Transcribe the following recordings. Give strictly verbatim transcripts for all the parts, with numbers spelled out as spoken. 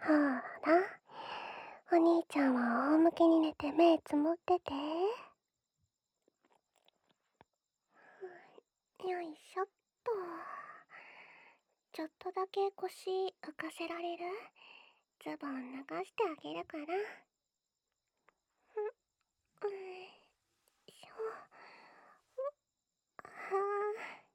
ほら、お兄ちゃんは仰向けに寝て目つむってて。よいしょっと。ちょっとだけ腰浮かせられる？ズボン脱がしてあげるから。ん、よいしょ。は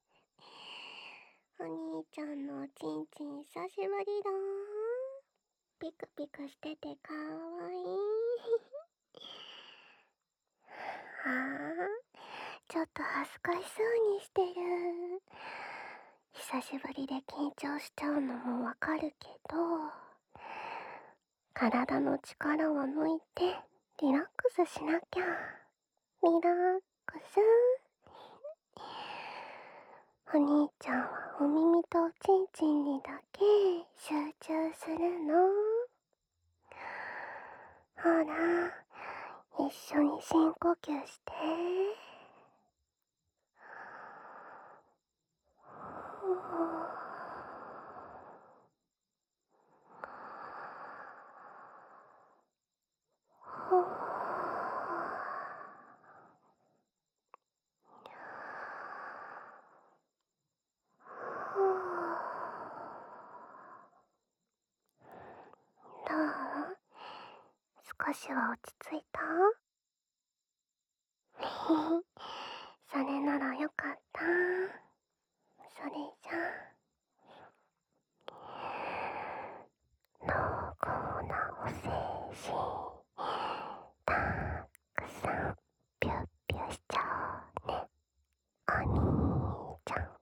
あ、お兄ちゃんのおちんちん久しぶりだー。ピクピクしててかわいい。はあ、ちょっと恥ずかしそうにしてる。久しぶりで緊張しちゃうのもわかるけど、体の力を抜いてリラックスしなきゃ。リラックス。お兄ちゃんはお耳とおちんちんにだけ集中するの。ほら、一緒に深呼吸して。どう？少しは落ち着いた？それならよかった。それじゃあ、濃厚なお精子たくさんピュッピュしちゃおうね、お兄ちゃん。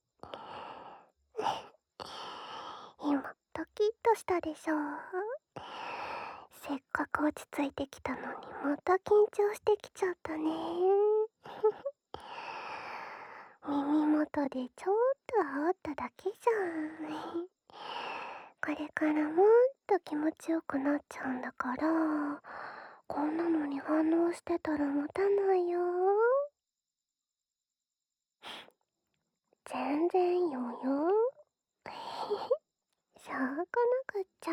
今ドキッとしたでしょ。せっかく落ち着いてきたのにまた緊張してきちゃったね。耳元でちょっと煽っただけじゃん。これからもっと気持ちよくなっちゃうんだから、こんなのに反応してたら持たないよ。全然よよ。しょうがなくっちゃ。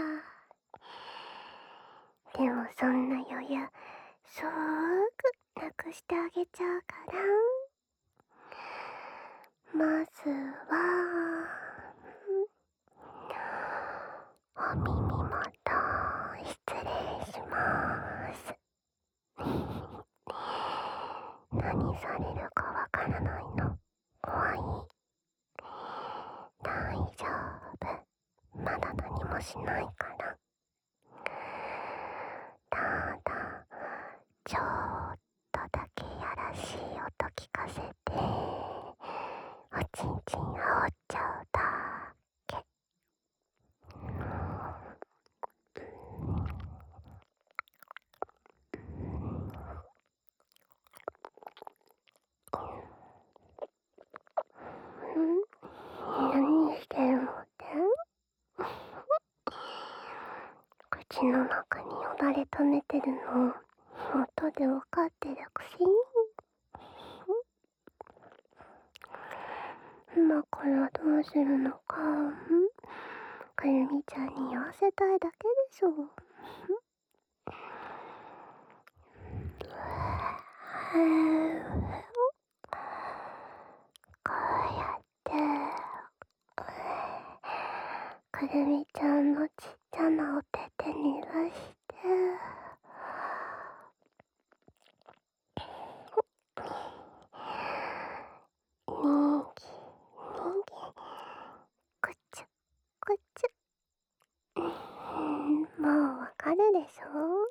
でもそんな余裕すぐなくしてあげちゃうから。まずはお耳元失礼します。何されるかわからないの怖い？大丈夫、まだ何もしないから。ただちょっとだけやらしい音聞かせておちんちん煽っちゃうだけ。ん？何してるのって？口の中によだれ溜めてるの音でわかってるくせに。今からどうするのか、ん？くるみちゃんに言わせたいだけでしょ。こうやってくるみちゃんのちっちゃなお手手に出してにぎにぎ、くちゅくちゅ。もうわかるでしょ。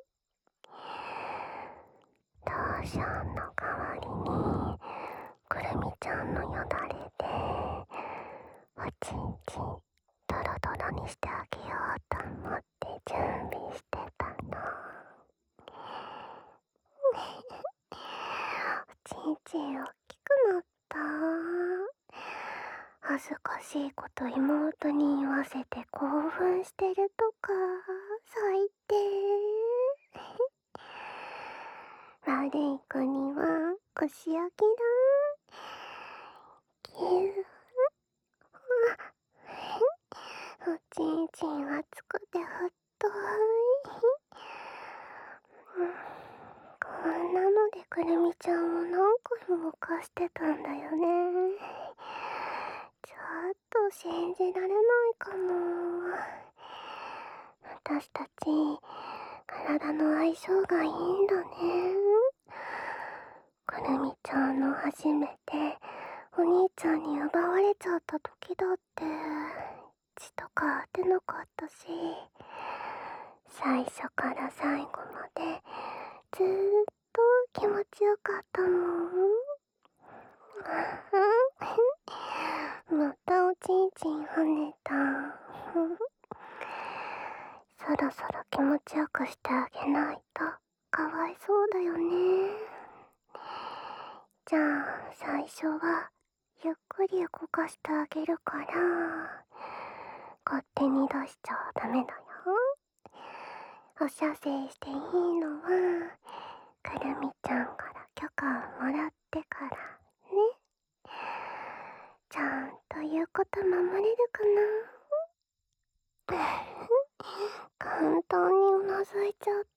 ローションの代わりにくるみちゃんのよだれでおちんちんドロドロにしてあげようと思って準備してたの。おちんちん大きくなった。恥ずかしいこと妹に言わせて興奮してるとか最低。悪い子にはお仕置きだ。ぎゅー。おちんちん熱くて沸騰と信じられないかも。私たち体の相性がいいんだね。くるみちゃんの初めてお兄ちゃんに奪われちゃった時だって血とか出なかったし、最初から最後までずーっと気持ちよかったもん。またおちんちん跳ねた。そろそろ気持ちよくしてあげないとかわいそうだよね。じゃあ最初はゆっくり動かしてあげるから、勝手に出しちゃダメだよ。お射精していいのはくるみちゃんから許可をもらってからね。ちゃんと言うこと守れるかな。簡単にうなずいちゃった。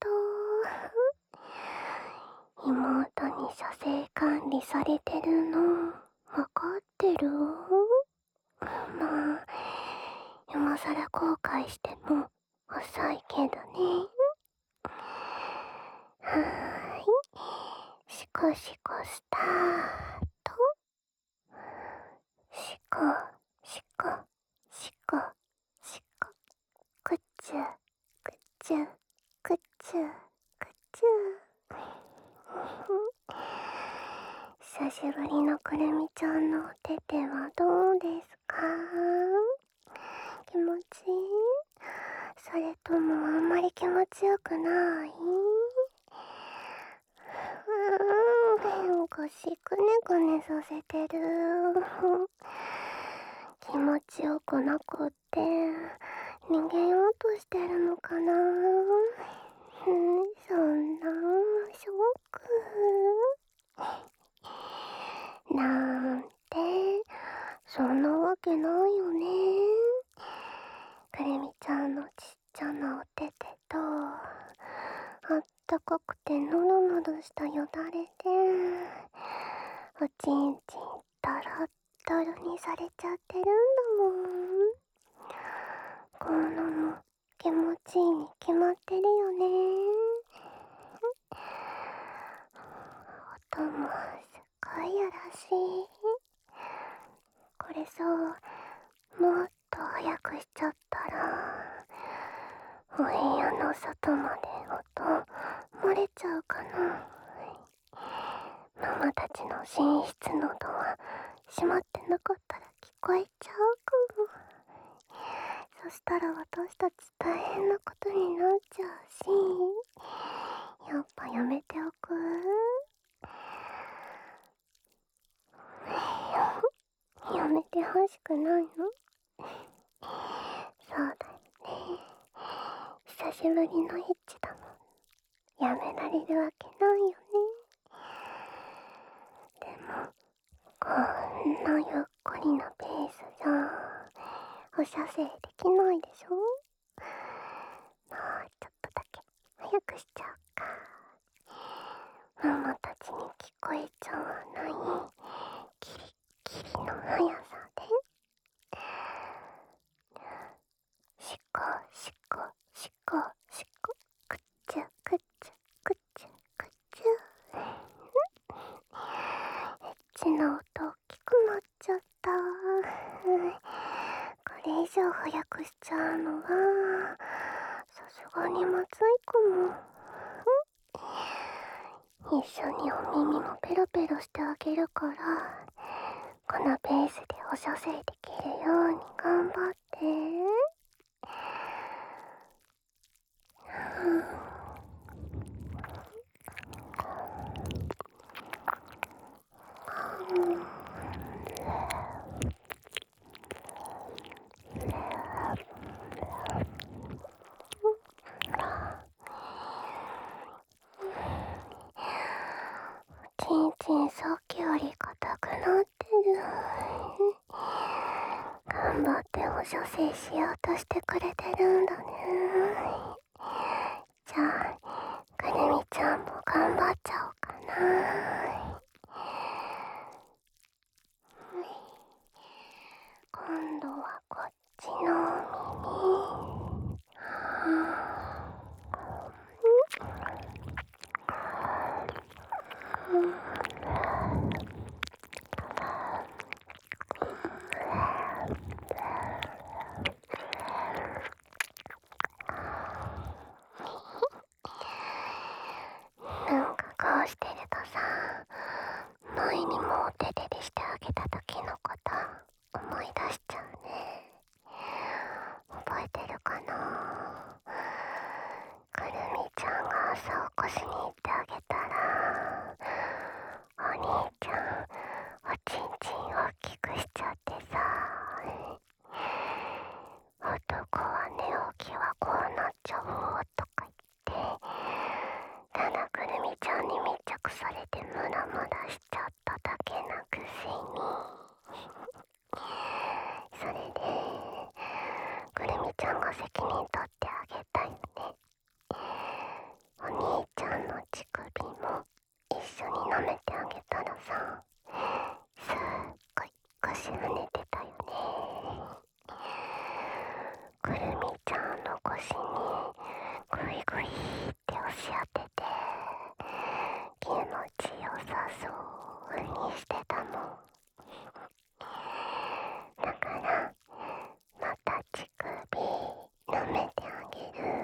妹に射精管理されてるのわかってる？まあ今さら後悔しても遅いけどね。はーい、シコシコスタート。シコシコシコシコ、くっちゅくっちゅくっちゅくっちゅ。久しぶりのくるみちゃんのお手手はどうですか？気持ちいい？それともあんまり気持ちよくない？うーん、腰くねくねさせてる。気持ちよくなくって逃げようとしてるのかな。うん、そんなショックなんてそんなわけないよね。くるみちゃんのちっちゃなお手手とあったかくてノロノロしたよだれでおちんちんドロッドロにされちゃってるんだもん。こんなの気持ちいいに決まってるよね。音もすっごいやらしい。これさ、もっと早くしちゃったらお部屋の外まで音漏れちゃうかな。ママたちの寝室のドア閉まってなかったら聞こえちゃうかも。そしたら私たち大変なことになっちゃうし、やっぱやめておく？やめてほしくないの？そうだよね。久しぶりのエッチだもん。やめられるわけないよね。でもこんなゆっくりなペースじゃお射精できないでしょ。もうちょっとだけ早くしちゃおうか。ママたちに聞こえちゃわないキリッキリの速さでシコシコシコシコ、くっちゅくっちゅくっちゅくっちゅ。エッチな音大きくなっちゃった。これ以上早くしちゃうのはさすがにまずいかも。一緒にお耳もペロペロしてあげるから、このペースでお射精できるように頑張って。ちんちんさっきより硬くなってる。頑張ってお射精しようとしてくれてるんだね。じゃあくるみちゃんも頑張っちゃおうかな。こ今度はこっちの耳。なんかこうしてるとさ、前にもお手手でしてあげた時のこと思い出しちゃうね。覚えてるかな。くるみちゃんが朝起こしに行ってあげたら、お兄ちゃんおちんちん大きくしちゃってさ、男は寝起きはこうなっちゃうとか言って、ただくるみちゃんに密着されてムラムラしちゃっただけなくせにそれでくるみちゃんが責任取ってあげたよね。お兄ちゃんの乳首も一緒に舐めてあげたらさ、すっごい腰跳ねてたよね。くるみちゃんの腰にグイグイって押し当てて気持ちよさそうにしてたもん。だからまた乳首舐めてあげる。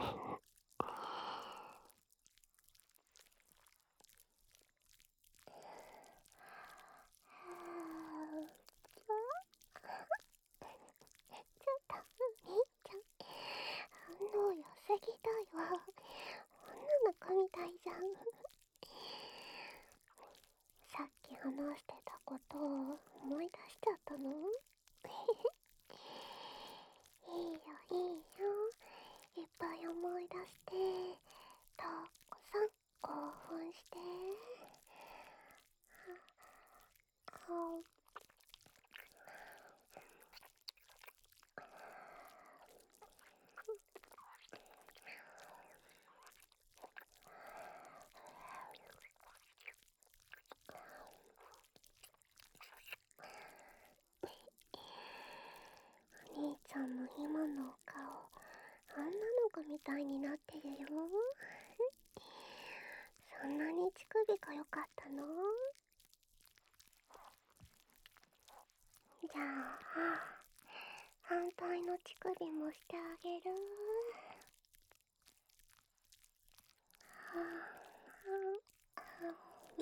ちょっとみーちゃん反応良すぎだよ。女の子みたいじゃん。さっき話してたことを思い出しちゃったの？いいよいいよ、いっぱい思い出してたくさん興奮して。あお兄ちゃんの今のお顔、女の子みたいになってるよ。そんなに乳首が良かったの？じゃあ反対の乳首もしてあげる。はあ、うん、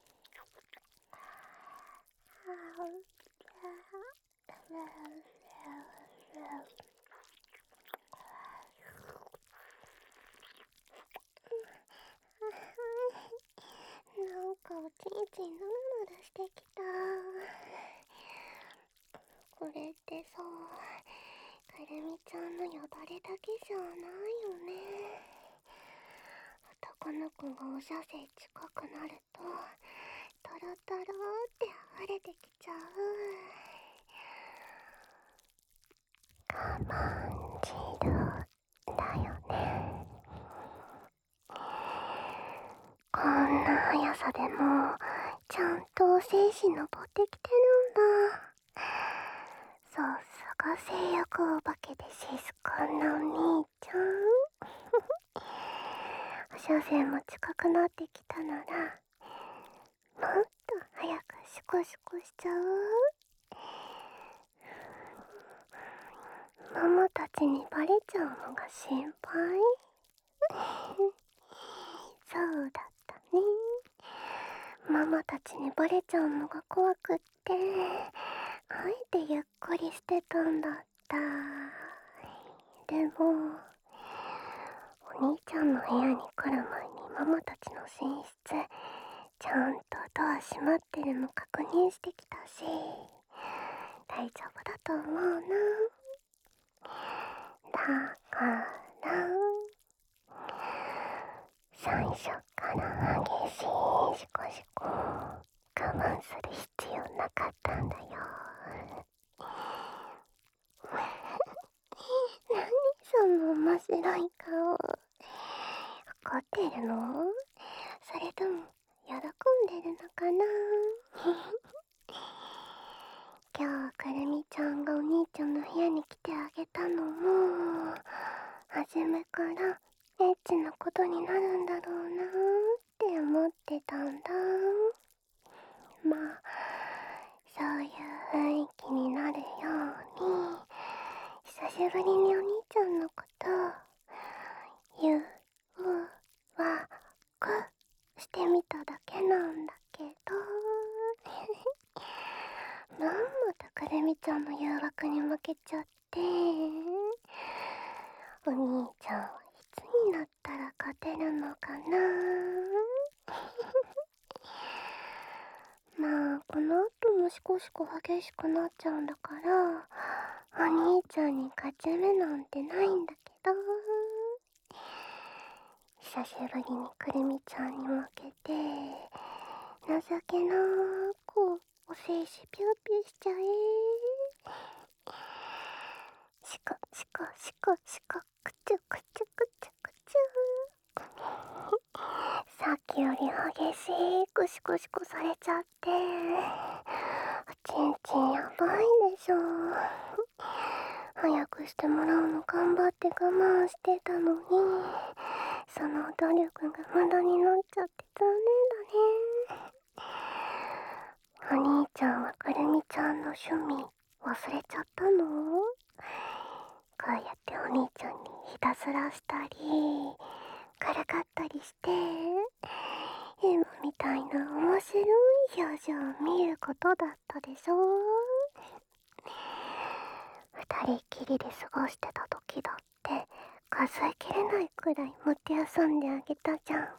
なんかおちんちんヌルヌルしてきた。これってさ、くるみちゃんのよだれだけじゃないよね。男の子がおしゃせ近くなるとトロトロって溢れてきちゃう。我慢汁だよね。こんな速さでもちゃんと精子登ってきてるんだ。さすが性欲お化けで静かなお兄ちゃん。おしゃせも近くなってきたなら、もっと早くシコシコしちゃう。ママたちにバレちゃうのが心配。そうだったね。ママたちにバレちゃうのが怖くって、あえてゆっくりしてたんだった。でもお兄ちゃんの部屋に来る前にママたちの寝室ちゃんとドア閉まってるの確認してきたし、大丈夫だと思うな。だから最初から激しいシコシコ我慢する必要なかったんだよ。何その面白い顔。怒ってるの？それとも喜んでるのかな。今日くるみちゃんからエッチなことになるんだろうなーって思ってたんだ。まあそういう雰囲気になるように久しぶりにお兄ちゃんのことゆうわくしてみただけなんだけどまんまとくるみちゃんの誘惑に負けちゃって、お兄ちゃんはいつになったら勝てるのかなまあこの後もしこしこ激しくなっちゃうんだからお兄ちゃんに勝ち目なんてないんだけど、久しぶりにくるみちゃんに負けて情けなーくお精子ピューピューしちゃえ。シコシコシコシコクチュクチュクチュクチュさっきより激しくシコシコされちゃっておちんちんやばいでしょ。早くしてもらうの頑張って我慢してたのにその努力が無駄になっちゃって残念だね。お兄ちゃんはくるみちゃんの趣味忘れちゃったの？こうやってお兄ちゃんにひたすらしたりからかったりして今みたいな面白い表情を見ることだったでしょ。二人きりで過ごしてた時だって数えきれないくらいもてあそんであげたじゃん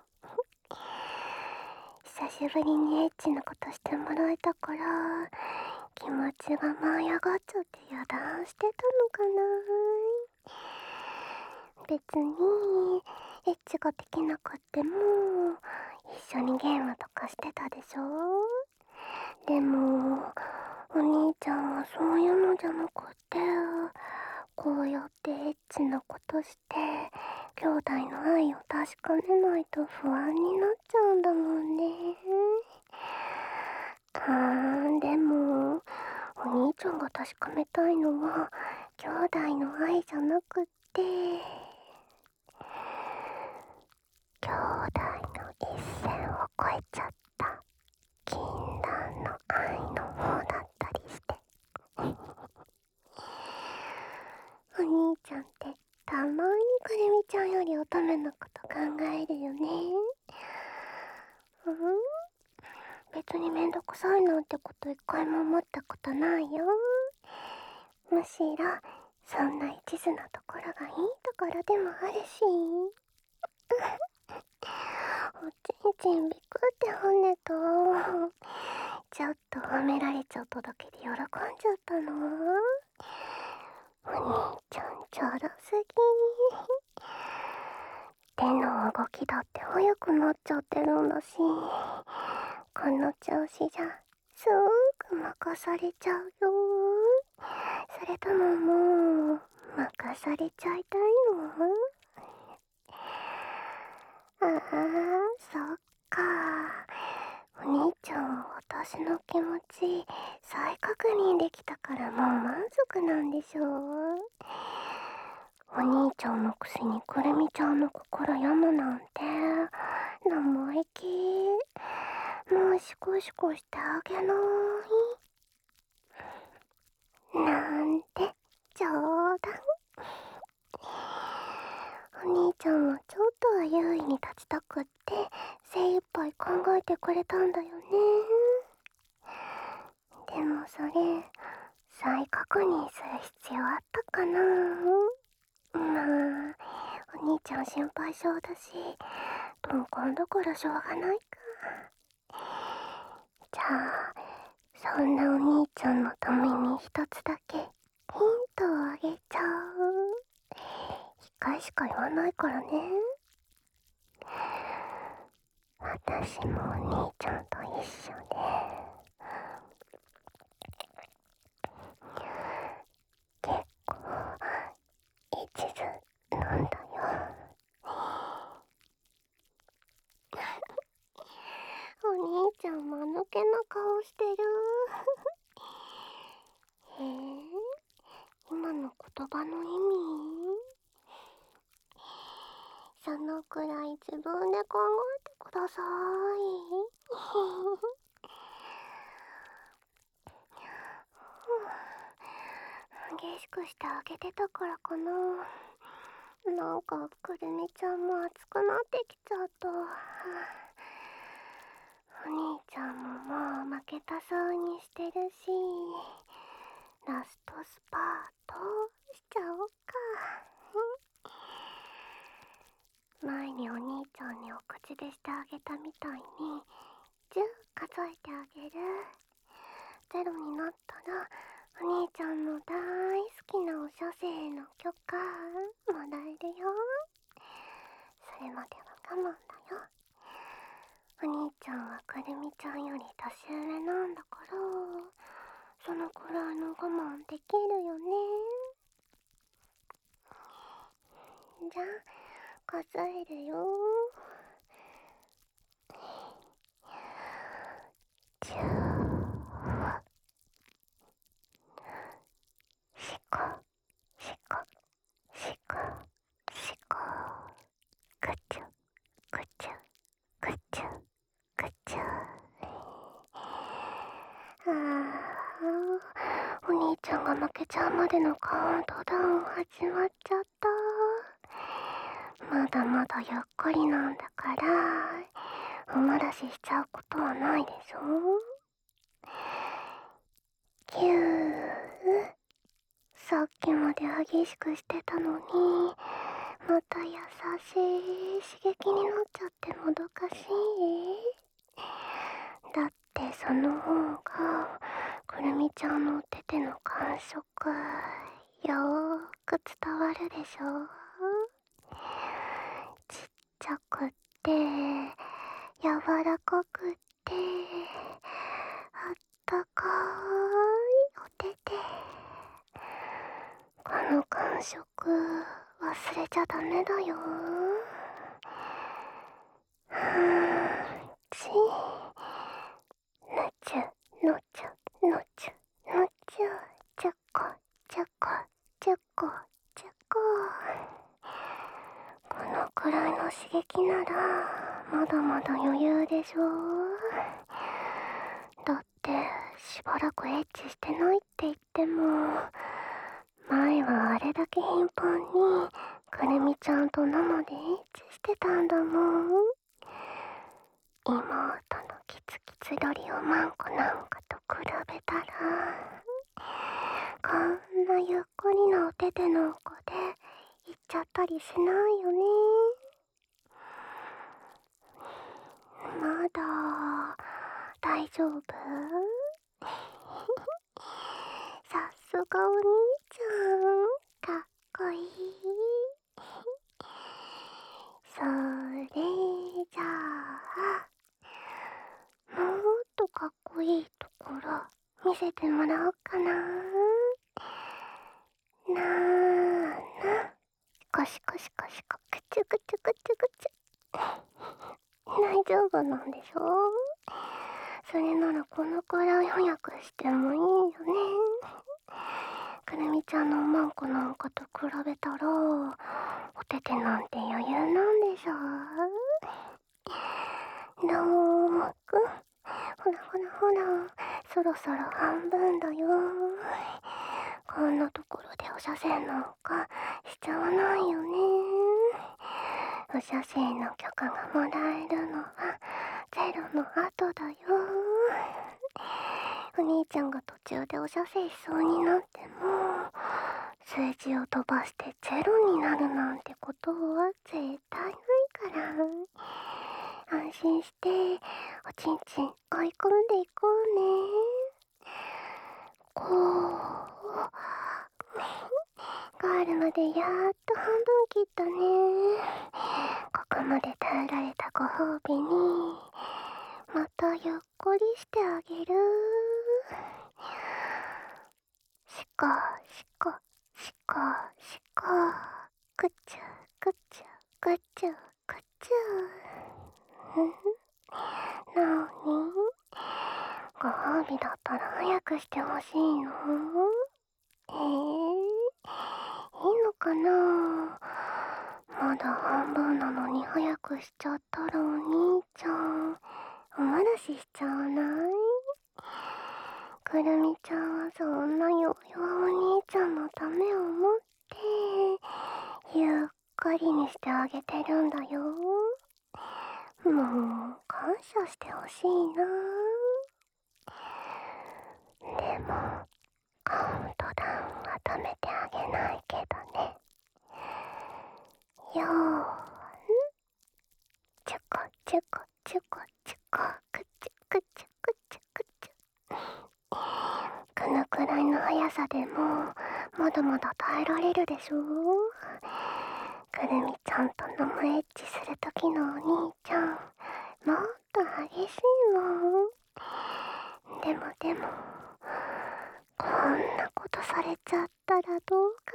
久しぶりにエッチなことしてもらえたから気持ちが舞い上がっちゃって油断してたのかな。別にエッチができなくっても一緒にゲームとかしてたでしょ。でもお兄ちゃんはそういうのじゃなくってこうやってエッチなことして兄弟の愛を確かめないと不安になっちゃうんだもんね。あーでもお兄ちゃんが確かめたいのは兄弟の愛じゃなくって兄弟の一線を越えちゃった禁断の愛の方だったりしてお兄ちゃんってたまにくるみちゃんより乙女のこと考えるよね。うん別にめんどくさいなんてこと一回も思ったことないよ。むしろそんな一途なところがいいところでもあるしおちんちんビクって跳ねた。ちょっと褒められちゃっただけで喜んじゃったの。お兄ちゃんちょろすぎ手の動きだって速くなっちゃってるんだしこの調子じゃすぐ任されちゃうよ。それとももう任されちゃいたいの？ああそっかお兄ちゃんは私の気持ち再確認できたからもう満足なんでしょう。お兄ちゃんのくせにくるみちゃんの心病むなんて生意気。もうシコシコしてあげないなんて冗談。お兄ちゃんはちょっとは優位に立ちたくって精一杯考えてくれたんだよね。でもそれ再確認する必要あったかな。まあお兄ちゃん心配性だし鈍感だからしょうがないか。じゃあそんなお兄ちゃんのために一つだけヒントをあげちゃう。一回しか言わないからね。私もお兄ちゃんと一緒で結構一途なんだよお兄ちゃん間抜けな顔してるへえ今の言葉の意味のくらい自分で考えてください。激しくしてあげてたからかな。なんかくるみちゃんも熱くなってきちゃった。お兄ちゃんももう負けたそうにしてるし、ラストスパートしちゃおうか。前にお兄ちゃんにお口でしてあげたみたいにじゅう数えてあげる。ゼロになったらお兄ちゃんの大好きなお射精の許可もらえるよ。それまでは我慢だよ。お兄ちゃんはくるみちゃんより年上なんだから、そのくらいの我慢できるよね。じゃあ数えるよ。じゅうしこしこしこしこ、ぐちゅぐちゅぐちゅぐちゅ。あー、お兄ちゃんが負けちゃうまでのカウントダウン始まっちゃった。まだまだゆっくりなんだから、お漏らししちゃうことはないでしょ。きゅう、さっきまで激しくしてたのに、また優しい刺激になっちゃってもどかしい。だってその方がくるみちゃんのお手手の感触よーく伝わるでしょ。ちっちゃくって柔らかくってあったかいお手手。この感触忘れちゃダメだよ。はーちぬちゅのちゅのちゅのちゅ、ちゅこちゅこちゅこちゅこ。このくらいの刺激ならまだまだ余裕でしょ。だってしばらくエッチしてないって言っても、前はあれだけ頻繁にくるみちゃんと生でエッチしてたんだもん。妹のキツキツロリおまんこなんかと比べたら、こんなゆっくりなお手手の子でいっちゃったりしないよね。まだ大丈夫？さすがお兄ちゃん、かっこいい。それじゃあもっとかっこいいところ見せてもらおうかな。なーな、シコシコシコシコ、くちゅくちゅくちゅくちゅ。大丈夫なんでしょ。それならこのくらい早くしてもいいよね。くるみちゃんのおまんこなんかと比べたらお手手なんて余裕なんでしょ。どーもくん、ほらほらほら、そろそろ半分だよ。こんなところでお射精なんかしちゃわないよね。お射精の許可がもらえるのはゼロの後だよ。お兄ちゃんが途中でお射精しそうになっても、数字を飛ばしてゼロになるなんてことは絶対ないから、安心しておちんちん追い込んでいこうね。こうゴールまでやーっと半分切ったね。ここまで耐えられたご褒美にまたゆっくりしてあげる。しこしこしこしこ、ぐちゅぐちゅぐちゅぐちゅ。なに、ご褒美だったら早くしてほしいの？えー、いいのかな。 まだ半分なのに早くしちゃったらお兄ちゃん、おまらししちゃわない？くるみちゃんはそんな弱々お兄ちゃんのためを思ってゆっくりにしてあげてるんだよ。もう感謝してほしいな。でもカウントダウンは止めてあげないけどね。よーん、ちゅこちゅこちゅこちゅこ、くちゅくちゅくちゅくちゅ。このくらいの速さでもまだまだ耐えられるでしょ。くるみちゃんと生エッチするときのお兄ちゃん、もっと激しいもん。でもでもこんなことされちゃったらどうか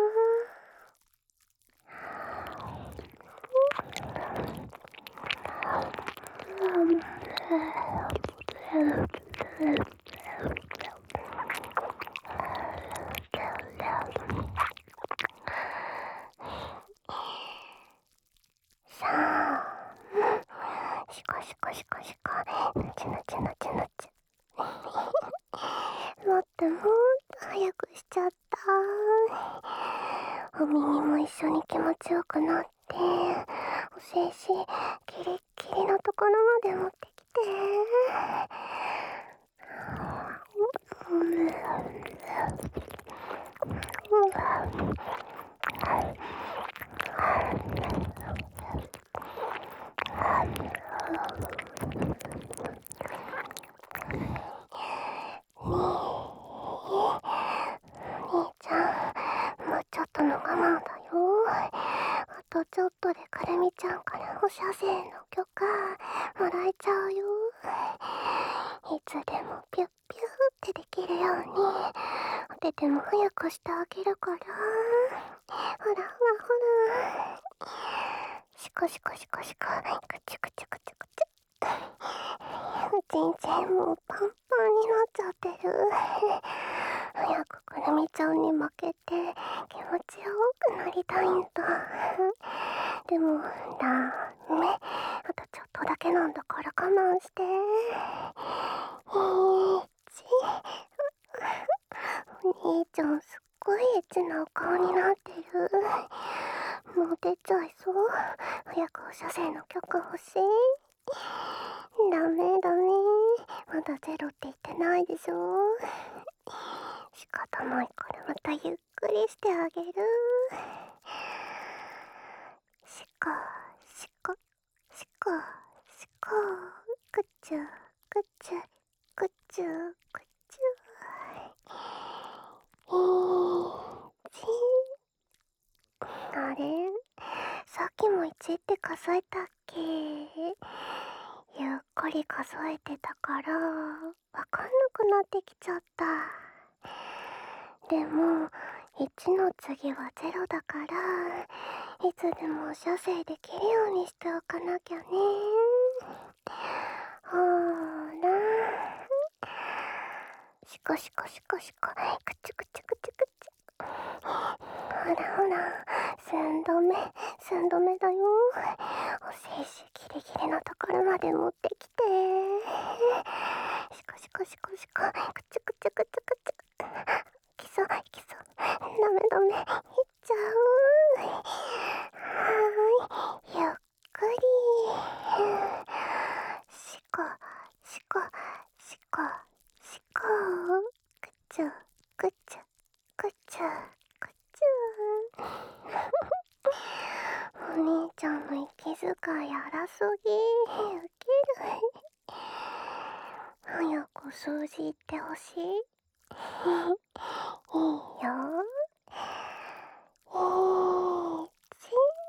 な。さあ、シコシコシコシコ、ぬちぬちぬちぬち。もっともっと早くしちゃった。お耳も一緒に気持ちよくなって、お精子キリッキリのところまで持ってきて。兄ちゃん、もうちょっとの我慢だよ。あとちょっとでくるみちゃんからお射精の許可もらえちゃうよ。いつでもピュッピューってできるようにお手手も早くしてあげるから。ほらほらほら、シコシコシコシコ、クチュクチュクチュクチュ。おちんちんもうパンパンになっちゃってる。早くくるみちゃんに負けて気持ちよくなりたいんだ。でもダメ、あとちょっとだけなんだから我慢して。いちお兄ちゃんすっごいエッチなお顔になってる。もう出ちゃいそう。早くお射精の許可欲しい。ダメダメ、まだゼロって言ってないでしょ。仕方ないからまたゆっくりしてあげる。シコシコシコシコ、くちゅくちゅくちゅくちゅ。いち、あれ、さっきもいちって数えたっけ？ゆっくり数えてたからわかんなくなってきちゃった。でもいちの次はゼロだから、いつでも射精できるようにしておかなきゃね。ほーら、シコシコシコシコ、クチュクチュクチュクチュ。ほらほら、寸止め寸止めだよ。お精子ギリギリのところまで持ってきて。シコシコシコシコ、クチュクチュクチュクチュ。きそうきそう、ダメダメ、いっちゃう。はーい、ゆっくり。シコシコシコシコ、クチュクチュクチュクチュ。お兄ちゃんの息遣い荒すぎ、ウケる。早く数字言ってほしい。いいよ。いち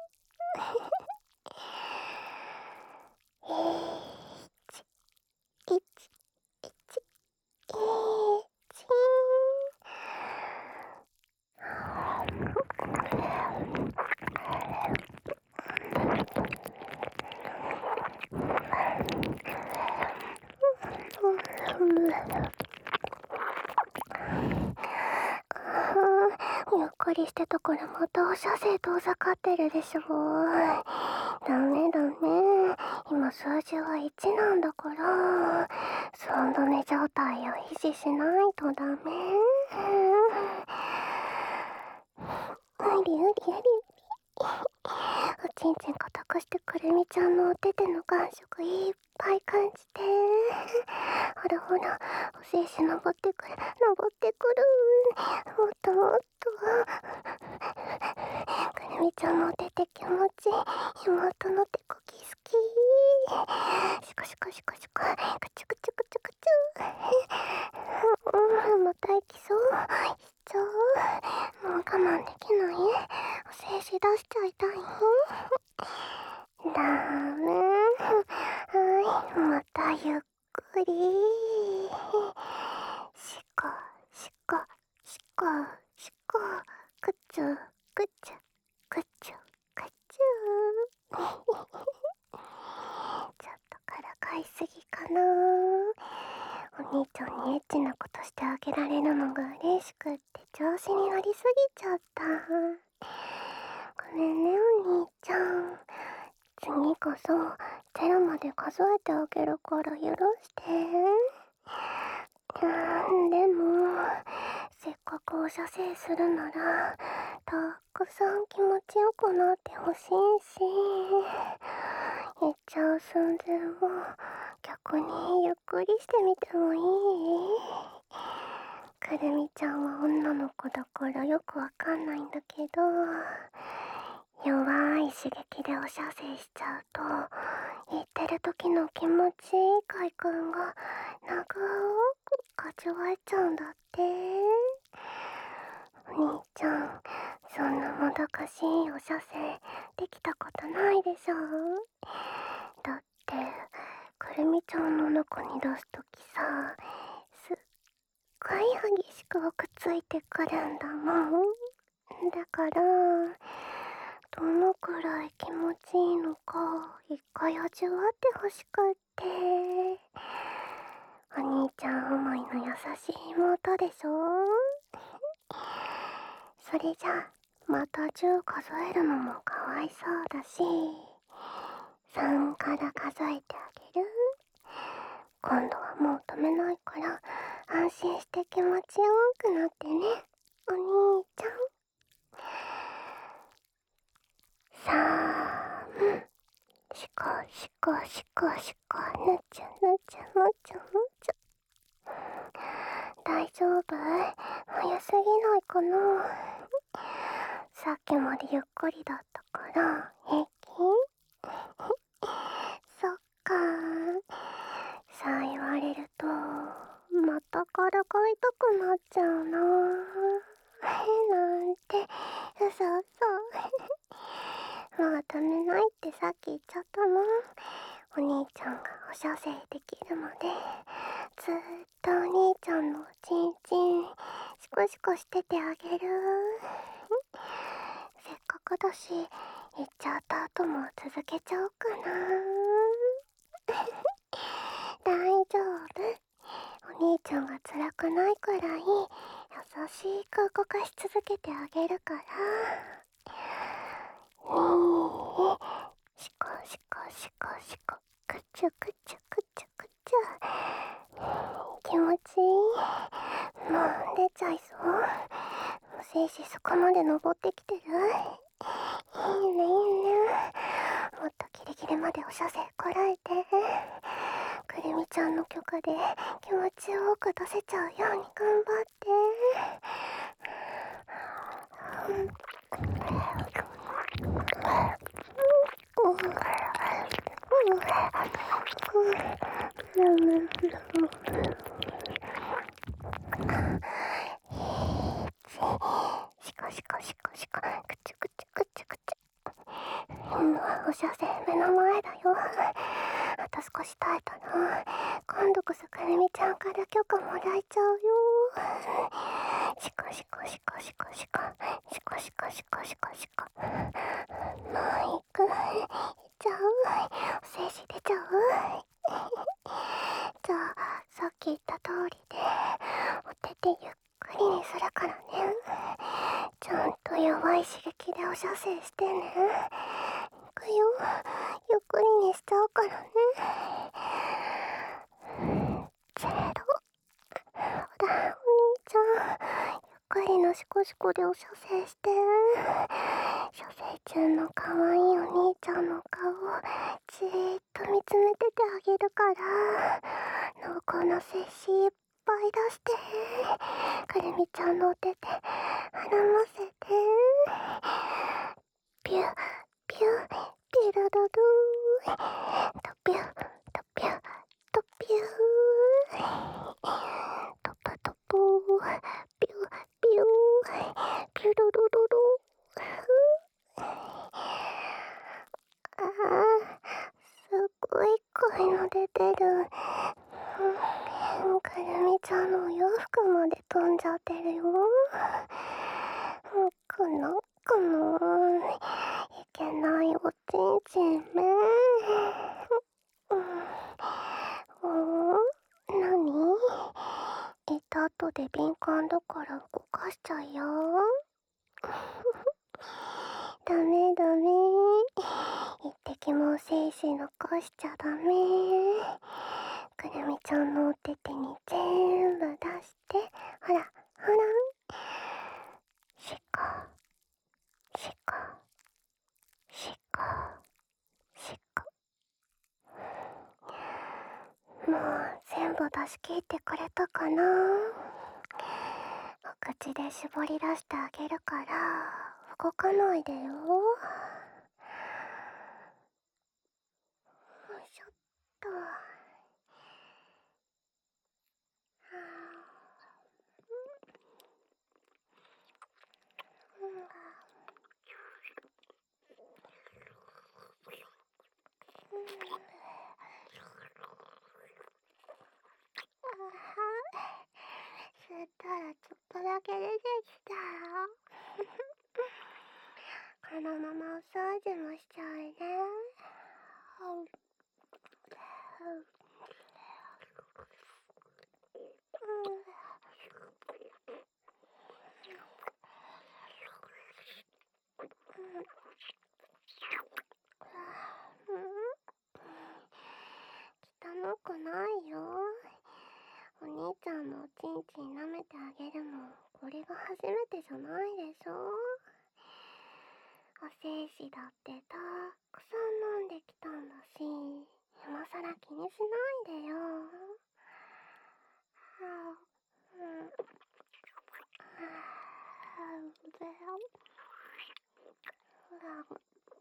いちいちいちゆっくりしてたからまたお射精遠ざかってるでしょ。ダメダメ。今数字はいちなんだから、寸止め状態を維持しないとダメ。うりうりうり。おちんちん固くしてくるみちゃんのお手手の感触いっぱい感じて。ほらほら、お精子登ってくる登ってくる。もっともっと。くるみちゃんのお手手気持ちいい。妹の手こき好き。シコシコシコシコ、クチュクチュクチュクチュ。うん、また行きそう。しちゃう。もう我慢できない。お精子出しちゃいたい。ダメ。はい、またゆっくり。しこしこしこしこ、くちゅくちゅくちゅくちゅ。ちょっとからかいすぎかな。お兄ちゃんにエッチなことしてあげられるのが嬉しくって調子に乗りすぎちゃった。ごめんねお兄ちゃん。次こそゼロまで数えてあげるから許して。うん、でもせっかくお射精するならたくさん気持ちよくなってほしいし、言っちゃう寸前を逆にゆっくりしてみてもいい？くるみちゃんは女の子だからよくわかんないんだけど、弱い刺激でお射精しちゃうと言ってる時の気持ちいい快感が長く味わえちゃうんだって。お兄ちゃん、そんなもどかしいお射精できたことないでしょ。だってくるみちゃんの中に出すときさ、すっごい激しくくっついてくるんだもん。だからどのくらい気持ちいいのか一回味わってほしくって。お兄ちゃん思いの優しい妹でしょ。それじゃまたじゅう数えるのもかわいそうだし、さんから数えてあげる。今度はもう止めないから安心して気持ちよくなってね、お兄ちゃん。さん、しこしこしこしこ、ぬちゅぬちゅぬちゅぬちゅ。大丈夫？早すぎないかな。さっきまでゆっくりだったから平気？そっかー。さあ言われるとまたからかいたくなっちゃうな。なんて嘘嘘。もう止めないってさっき言っちゃったもん。お兄ちゃんがお射精できるまでずーっとお兄ちゃんのおちんちんシコシコしててあげる。せっかくだし言っちゃった後も続けちゃおうかな。大丈夫。お兄ちゃんが辛くないくらい優しく動かし続けてあげるから。にーシコシコシコシコ、くちゅくちゅくちゅくちゅ。気持ちいい。もう出ちゃいそう。精子そこまで登ってきてる。いいねいいね。もっとギリギリまでお射精こらえて。くるみちゃんの許可で気持ちよく出せちゃうように頑張って。シコシコシコシコ、クチュクチュクチュクチュ。今お射精目の前だよ。あと少し耐えたら今度こそくるみちゃんから許可もらえちゃうよ。シコシコシコシコシコシコシコシコシコシコ。もう行く。行っちゃう。お精子出ちゃう。じゃあさっき言った通りでお手手ゆっくりにするからね。ちゃい刺激でお射精してね。いくよ。ゆっくりにしちゃうからね。ゼロ。ほら、お兄ちゃん。ゆっくりのシコシコでお射精して。射精中の可愛いお兄ちゃんの顔をじーっと見つめててあげるから、濃厚な精子いっぱい出して。くるみちゃんのお手で絡ませて。ピュピュピュルルルー、トピュトピュトピュー、トパトポー、ピュピュー、ピュルルルルー。ああ、すっごい濃いの出てる。くるみちゃんのお洋服まで飛んじゃってるよ。くのくの、いけないおちんちんめ。うん、なに？行った後で敏感だから動かしちゃうよ。ダメダメ。一滴も精子残しちゃダメ。くるみちゃんのお手手に全部出して、ほらほら。しこしこしこしこ。もう全部出し切ってくれたかな。お口で絞り出してあげるから動かないでよ。よいしょっと。吸ったらちょっとだけ出てきたよ。このままお掃除もしちゃうね。汚くないよ。お兄ちゃんのおちんちん舐めてあげるのこれが初めてじゃないでしょ。お精子だってたくさん飲んできたんだし、今さら気にしないでよ。はあ、うん、はあ、うぜよ。ほら、ほ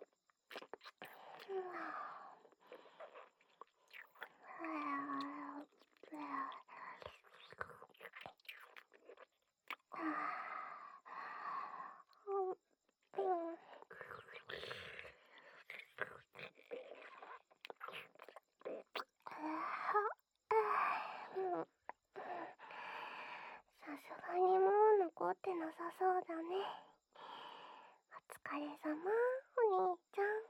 さすがにもう残ってなさそうだね。お疲れ様、お兄ちゃん。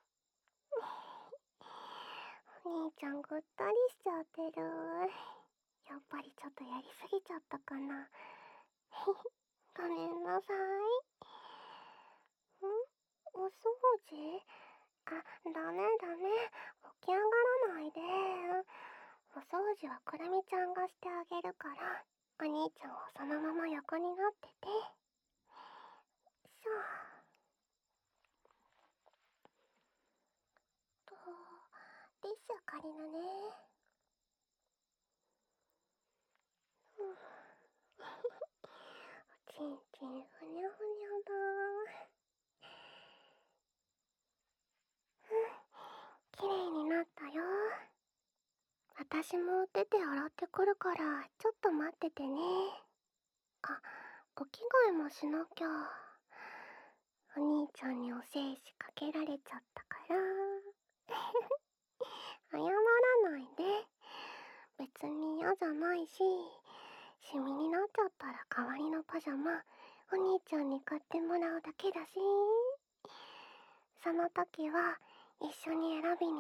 お兄ちゃんぐったりしちゃってる。やっぱりちょっとやりすぎちゃったかな。ごめんなさい。ん？お掃除？あ、ダメダメ。起き上がらないで。お掃除はくるみちゃんがしてあげるから、お兄ちゃんはそのまま横になってて。しょ。と、ティッシュ借りるね。うん。おちんちんふにゃふにゃだ。うん、きれいになったよ。私もお手手洗ってくるからちょっと待っててね。あ、お着替えもしなきゃ。お兄ちゃんにお精子かけられちゃったから謝らないで。別に嫌じゃないし、シミになっちゃったら代わりのパジャマお兄ちゃんに買ってもらうだけだし、その時は一緒に選び